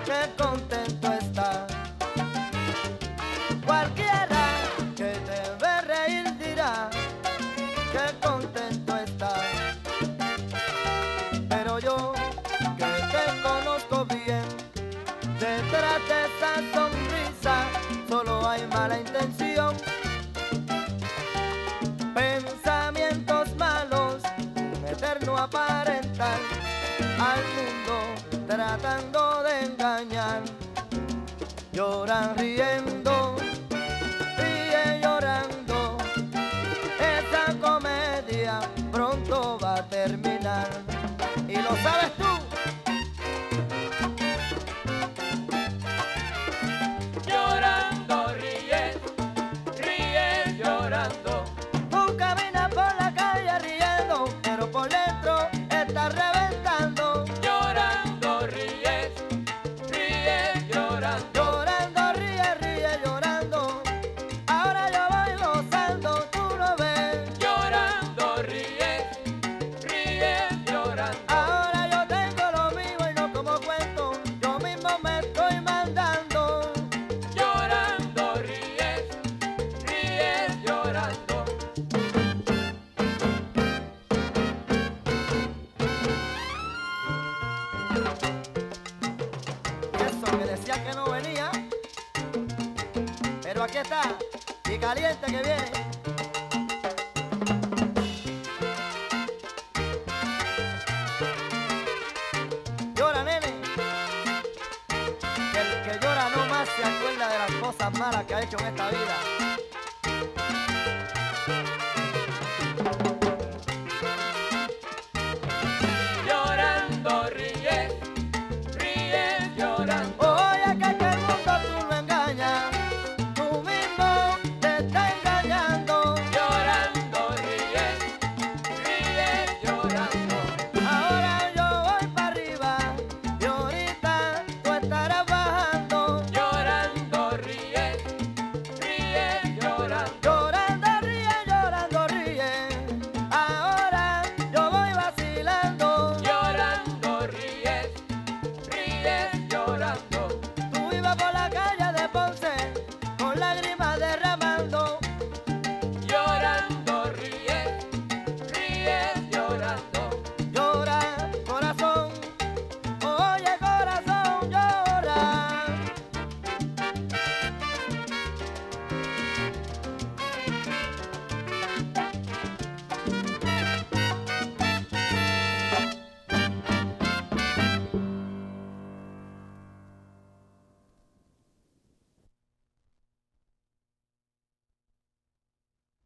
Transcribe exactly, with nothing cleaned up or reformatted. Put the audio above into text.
qué contento está. Cualquiera que te ve reír dirá qué contento está. Pero yo, que te conozco bien, detrás de esa sonrisa solo hay mala intención. Pensamientos malos, un eterno aparentar, al mundo tratando de engañar. Lloran riendo, ríen llorando, esa comedia pronto va a terminar. Y lo sabes tú. Llorando, ríes, ríes llorando. Tú caminas por la calle riendo, pero por dentro estás reventando. Llorando, ríes, ríes llorando. Llorando, ríe, ríe llorando. Ahora yo voy gozando, tú lo ves. Llorando, ríes, ríes llorando. Ahora yo tengo lo mío y no como cuento, yo mismo me estoy mandando. Llorando, ríes, ríes llorando. Y eso que decía que no venía, pero aquí está, y caliente que viene. Llora, nene, que el que llora no más se acuerda de las cosas malas que ha hecho en esta vida.